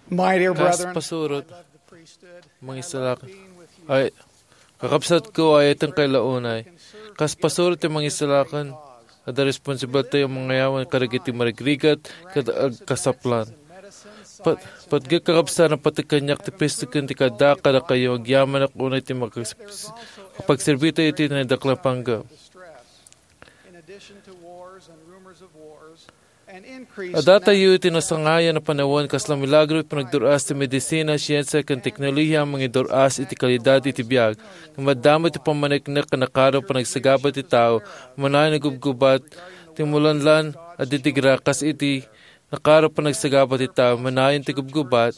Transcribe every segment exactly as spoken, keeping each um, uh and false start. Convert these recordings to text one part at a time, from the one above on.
My dear Kas brethren, pasurot, I love the priesthood. mga I love isalak, being with you. ay, kakapsat ko ay itong kailaunay. Kas pasurot yung mga isalakan, ada responsible tayo mga yawan karagiti marigrigat, kada kasaplan. Pat, patga kakapsa na patikanyak ti pesto kanti kada kada kayo, agyaman ako unay ti makapagserbita iti na daklapangga. In addition to wars and rumors of wars, and increase Adata yu tinasangaya na panahon kasla milagro panagduras ti medisina, siyensya, kan teknolohiya mga duras iti kalidad iti biyag. Madamo ti pamaniknak kanakaro panagsagabat ti tao, manay nagubgubat, ti mulanlan at ditigra kas iti nakaro panagsagabat ti tao, manayon ti gubgubat,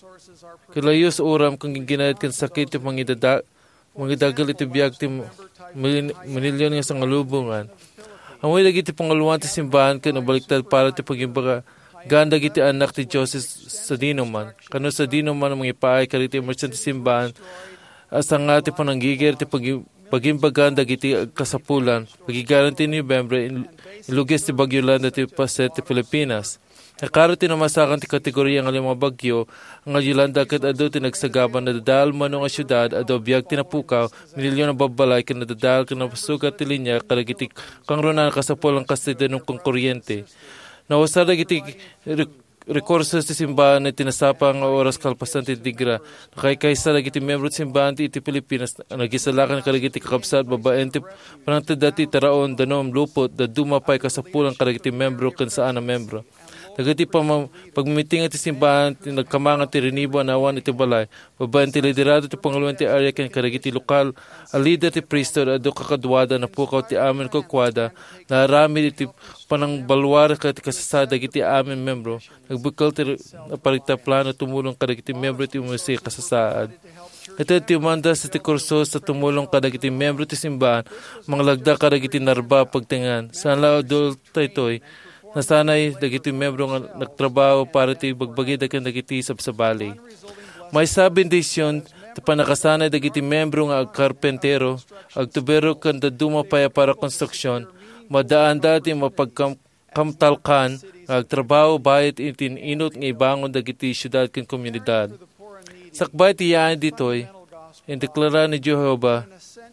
kilayos uram kang ginginayad kan sakit ti mga idada, mga dagal iti biyag ti manilyon nga sa ngalubungan. Amoy lagi ti pangaluan ti simbahan ka nabaliktad para ti pagimbaga ganda giti anak ti Diyos sa dinoman. Kano sa dinoman ang mga ipaay kariti emerson ti simbahan asa nga ti pananggigir ti pagimbaganda giti kasapulan. Pagigaran ti November ilugis ti Bagyolanda ti Paset ti Pilipinas. Nakaro ti namasakan ti kategorya ng mga bagyo, ang Yolanda kat ado ti nagsagaban na dadal manong a syudad, ado biyag tinapukaw, milyon na babalay ka na dadal ka na pasukat ti linya, karagiti kang ronan kasapol ang kastidan ng kong kuryente. Nawasada giti rekursos ti simbahan na tinasapa ang oras kalpasan ti digra, nakaykaysa lagi ti membro ti simbahan ti iti Pilipinas, nagisalakan karagiti kakabsat, babaen ti panangtadati taraon, danom, lupot, daduma pa'y kasapulang karagiti membro kan saan na membro. Nagati pa pagmiting iti simbahan, nagkamangan ti rinibo anawan iti balay. Babayan ti liderado ti panguluan ti area ken karagiti lokal. A leader ti priesthood ado kakadwada na pukaw ti amin kukwada. Narami iti panang balwar kat kasasada giti amin membro. Nagbukal ti aparita plano tumulong karagiti membro ti umisi kasasaad. Ito ti umanda sa ti kurso sa tumulong karagiti membro ti simbahan. Mga lagda karagiti narba pagtingan. Saan lao dul taytoy. Nasanay dagiti membro nga nagtrabaho para ti bagbagi dagan dagiti sabsabali. May sabing desisyon ti panakasanay dagiti membro nga agkarpentero, agtubero kan daduma paya para konstruksyon, madaan dati mapagkamtalkan, agtrabaho bayat itin inot nga ibangon dagiti syudad ken komunidad. Sakbay ti yaan ditoy, indeklara ni Jehovah,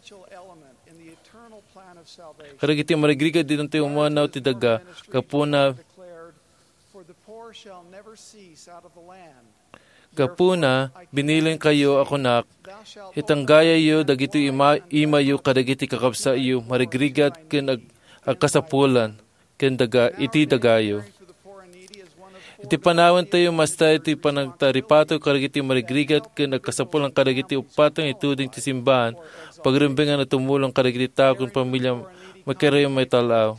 karagiti marigriga din tayo umanaw ti daga, kapuna, kapuna, binilin kayo ako nak, itanggaya yo, dagiti ima, imayo, karagiti kakabsa iyo, marigrigat ken ag, agkasapulan, ken daga, iti dagayo. Iti panawan tayo, masta iti panagtaripato, karagiti marigrigat ken agkasapulan, karagiti upatong ituding ti simbahan, pagrimbingan na tumulong karagiti tao kung pamilya makirayo may talaw.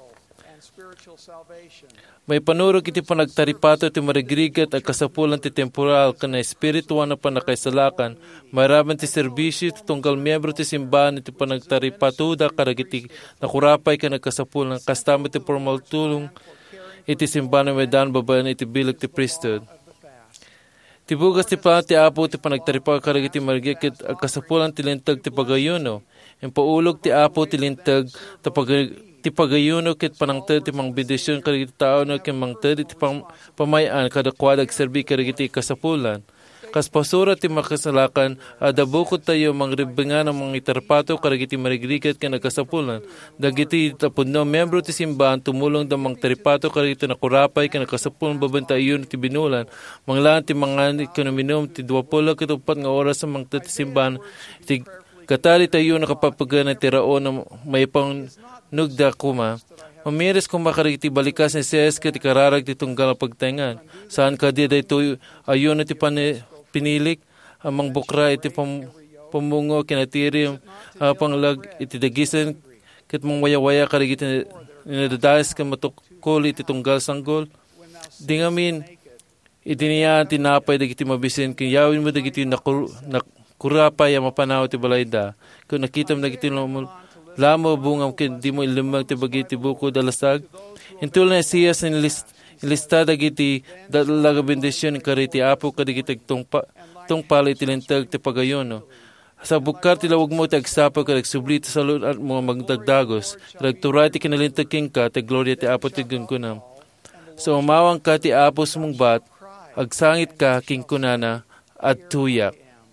May panurog iti panagtaripato ti marigrigat at kasapulan ti temporal ka na espiritual na panakaisalakan. Maraman ti serbisyo ti tunggal miyembro ti simbahan iti panagtaripatuda karagiti nakurapay ka nagkasapulan kastama ti formal tulong iti simbahan na medan babayan iti bilag ti priesthood. Tibugas ti pa ti apo ti panagtaripa karagiti marigrigat at kasapulan ti lintag ti pagayuno. Yung paulog ti apo ti lintag ti pagayuno kit panangted ti mang bidisyon karagiti tao no ken mangted ti pang pamayan kada kwadag serbi karagiti kasapulan. Kas pasura ti makasalakan adabukot tayo mangribingan ng mga itarpato karagiti marigrigat ken nagkasapulan. Dagiti tapudno membro ti simbahan tumulong da mang taripato karagiti nakurapay ken nagkasapulan babantayon ti binulan. Manglaan ti mga ekonominom ti dwapulo ket upat nga oras sa mang ti simbahan ti katali tayo nakapapagana ti raon na may pang nugda kuma. Mamiris kung makarigiti balikas ni Siyes ka ti kararag ti tunggal pagtengan. Saan ka di da ito ayon na ti pinilik amang bukra iti pam, pamungo kinatiri uh, panglag iti dagisan ket mong waya-waya karigiti inadadais ka matukol iti tunggal sanggol. Di ngamin itiniya tinapay dagiti mabisin kung yawin mo dagiti nakur, nak, kurapay ang mapanaw ti balayda. Kung nakitam na giti lamo bungam kin di mo ilimang ti bagiti buko dalasag. Intul na siya sa list, ilista dagiti dalaga bendisyon kariti apo kadigiti tungpa tungpal iti lintag ti pagayono. Sa bukar ti lawag mo ti agsapo kadag subli ti salud at mga magdagdagos. Kadag turay ti kinalintag king ka ti gloria ti apo ti gungkunam. So umawang ka ti apos mong bat agsangit ka king kunana at tuyak.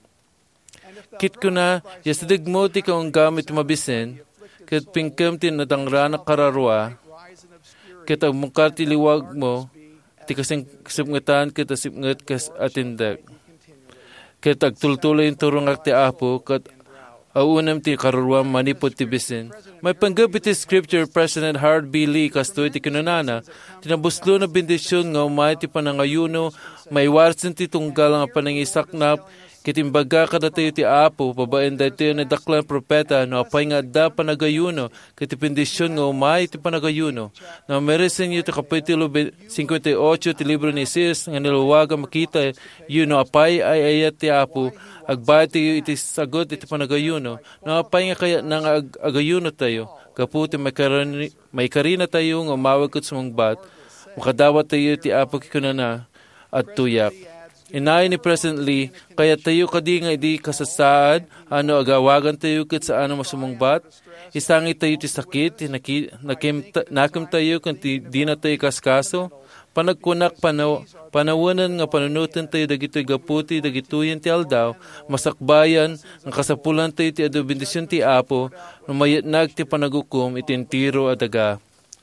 Kit ko na, yasidig mo ti kaong gamit mabisin, kat pingkem ti natangrana kararwa, kat ang mungkar ti liwag mo, ti kasing kasipngatan kat asipngat kas atindag. Kat agtultuloy yung turong ak ti apo, kat aunam ti kararwa manipot ti bisin. May panggapit ti scripture, President Harold B. Lee, kastoy ti kinunana, tinabuslo na bendisyon nga umay ti panangayuno, may warsin ti tunggal nga panangisaknap, kitimbaga kada tayo ti apo, pabaen da tayo na daklang propeta, no apay nga da panagayuno, kitipindisyon nga umay ti panagayuno. No meresin yu ti kapitulo fifty-eight ti libro ni Sis, nga niluwaga makita, yun no apay ay ayat ti apo, agbay ti iti sagot iti panagayuno, no apay nga kaya nang ag agayuno tayo, kaputi may, karani, may karina tayo nga umawag kat sumangbat, makadawat tayo ti apo kikunana at tuyak. Inay ni President Lee, kaya tayo kadi nga idi kasasaad, ano agawagan tayo kat sa ano masumungbat, isangit tayo ti sakit, naki, nakim, nakim tayo kung ti, di na tayo kaskaso, panagkunak panaw, panawanan nga panunutan tayo dagito'y gaputi, dagito'y ti aldaw, masakbayan, ang kasapulan tayo ti ado bendisyon ti apo, numayat nag ti panagukom, itintiro adaga.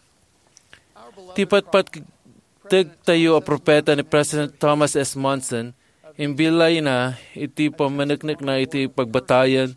Tipat-pat tag tayo a propeta ni President Thomas S. Monson, imbilay na iti pamanagnak na iti pagbatayan.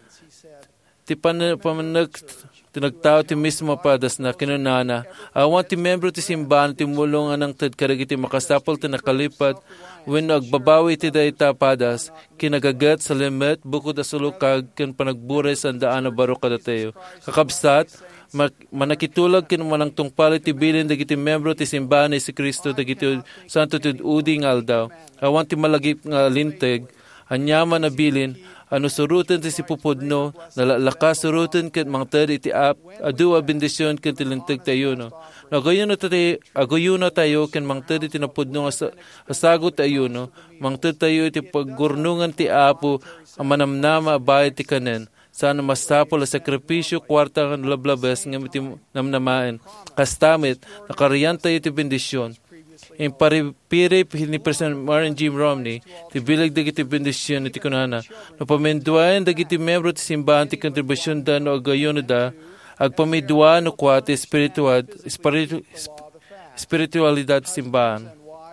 Ti pamanag tinagtao ti mismo padas na kinunana. Awan ti membro ti simbahan ti mulungan ng tad karag iti makasapol ti nakalipat. When agbabawi ti dayta padas, kinagagat sa limit, bukod a sulukag, kin panagburay sa daan na baro kada tayo. Kakabsat, manakitulag kin manang tungpal iti bilin dagiti membro ti simbahan ni si Kristo dagiti santo ti udi nga aldaw. Awan ti malagip nga linteg, anyaman na bilin, ano surutan ti si pupudno, nalalaka surutan kin mangtad iti ap, adu a bendisyon kin ti linteg tayo no. Nagayon na tayo, agayon na tayo kin mangtad iti napudno nga asagot tayo no, mangtad tayo iti paggurnungan ti apo, ang manamnama bayad ti kanen. Sana masapol a sakripisyo, kwarta ng lablabas ng namnamain. Kastamit, nakariyan tayo iti bendisyon. In paripirip ni President Martin G. Romney, ti bilag dagiti bendisyon iti kunana. No pamenduayan dagiti membro ti simbahan ti kontribusyon da no agayon da, agpamidua no kwa ti spiritual, spiritu, spiritualidad ti simbahan.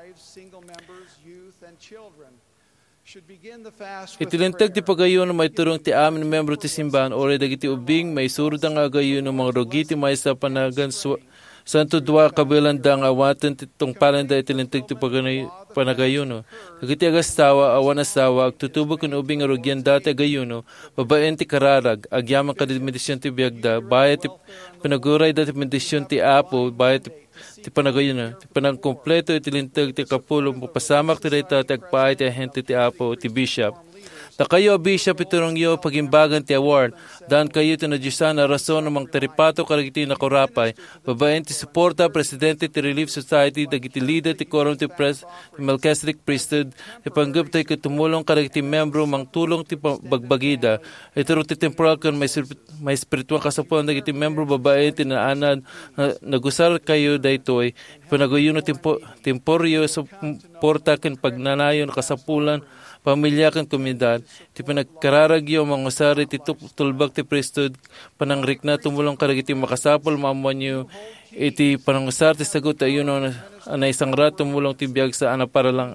Itilintag ti pagayon na may turong ti amin membro ti simbahan o dagiti ubing may surud ang agayon ng mga rogiti may sa panagan santo dua kabilan da ang awatan ti tungpalan da itilintag ti panagayon. Dagiti agastawa, awan asawa, agtutubok ng ubing arogyan dati agayon, babaen ti kararag, agyaman ka di medisyon ti biyagda, bayat ti panaguray dati medisyon ti apo, bayat ti ti panagayon na, ti panang kompleto itilintag ti kapulong papasamak ti rita ti agpaay ti ahente ti apo, ti bishop. Ta kayo, bishop, iturong yo pagimbagan ti award, daan kayo ti nadiyusan na rason ng mga teripato karagiti na korapay, babaen ti suporta, presidente ti Relief Society, dagiti leader ti Quorum ti Pres, ti Melchizedek Priesthood, ti panggap ti katumulong karagiti membro, mang tulong ti bagbagida, ituro ti temporal kan may, may spiritual kasapuan, dagiti membro babae ti naanad, na, nagusar kayo daytoy, panagayon na tempo, temporyo sa porta kan pagnanayon kasapulan, pamilya kan komunidad, ti panagkararagyo mga sari ti tulbag ti priesthood, panangrik na tumulong karagiti makasapol maamuan nyo, iti panangasar ti sagot ayon na, na isang rat tumulong ti biyag sa ana para lang,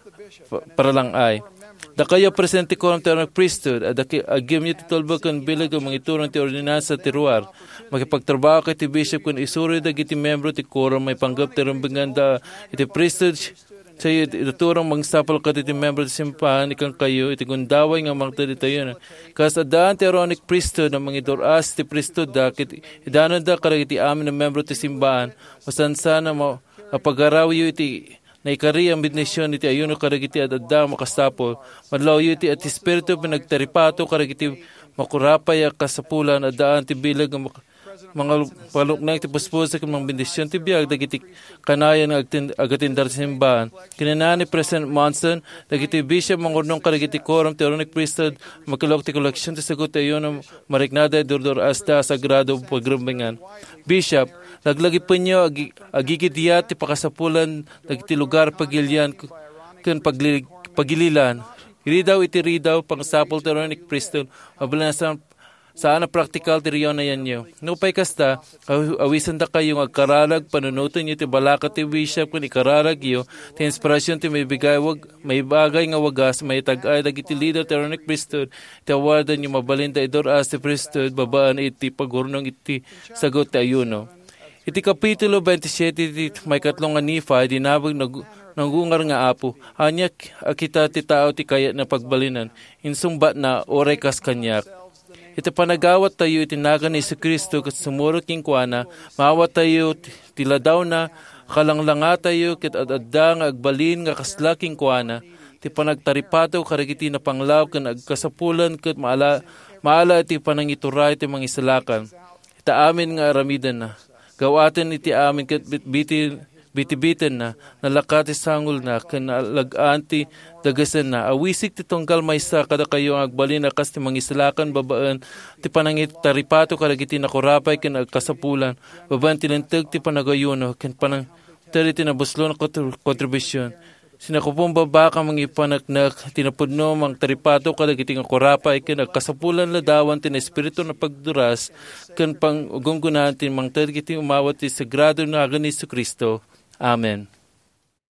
para lang ay. Da kayo presente ko ang terang priesthood, at agim nyo ti tulbag kan bilag ang mga iturang ti ordinansa ti ruar, makipagtrabaho kay ti bishop kung isuri dagiti membro ti quorum may panggap ti rumbingan da iti priesthood, sayo ituturang magsapal ka iti member ti simbahan ikang kayo iti gundaway nga mangtad itayo na. Kas adaan ti Aaronic priesthood ng mga idoras ti priesthood da kit idanon da karag iti amin ng membro ti simbahan masansa na mapagaraw yu iti na ikari ang bendisyon iti ayuno karag iti adada makasapol madlaw yu iti at espiritu pinagtaripato karag iti makurapay kasapulan adaan ti bilag ang mga paluknang ti puspusa kung mga bendisyon ti biyag dagiti kanayan agatindar sa simbahan. Kinanani President Monson dagiti bishop mangurnong karagiti quorum ti Aaronic priesthood makilok ti koleksyon ti sagot ayon ng mariknada durdor asta sagrado pagrumbingan. Bishop laglagi po nyo agigidiyat ti pakasapulan dagiti lugar pagilyan ken pagli, pagililan. Iridaw iti ridaw pang sapol teron ik Kristo mabalan sa saan na praktikal tiriyon na yan nyo. Nupay kasta, awisan da kayong agkaralag, panunutin nyo ti balaka ti bishop kung ikaralag yo, ti inspirasyon ti may bigay, wag, may bagay nga wagas, may tagay, dagiti leader ti Ronik Priesthood, ti awardan nyo mabalinda idor as ti Priesthood, babaan iti pagurnong iti sagot ti ayuno. Iti Kapitulo twenty-seven, iti may katlong nga Nephi, dinabag nag, nangungar nga apo, hanyak akita ti tao ti kaya na pagbalinan, insumbat na orekas kanyak. Iti panagawat tayo itinagan ni si Kristo kat sumurot king kuana, maawat tayo tiladaw na, kalanglanga tayo kit adadda nga agbalin nga kaslaking kuana, ti panagtaripato karagiti na panglaw kan agkasapulan kat maala, maala iti panangituray ti mangisalakan. Ita amin nga aramidan na, gawaten iti amin kat biti biti-bitin na, nalakati sangol na, kanalaganti dagasan na, awisik ti tunggal maysa kada kayo ang agbalin na kas ti mangisalakan babaan, ti panangit taripato karagiti na kurapay ken agkasapulan, babaan tinenteg ti panagayuno, ken panang tari tinabuslo na kontribusyon. Sinakupong babaka mga ipanaknak, tinapudno mang taripato kadagiti nga kurapay, ken agkasapulan ladawan tin espiritu na pagduras, ken pang ugunggunan tin mang tari umawat ti sagrado na agan ni Kristo. Amen.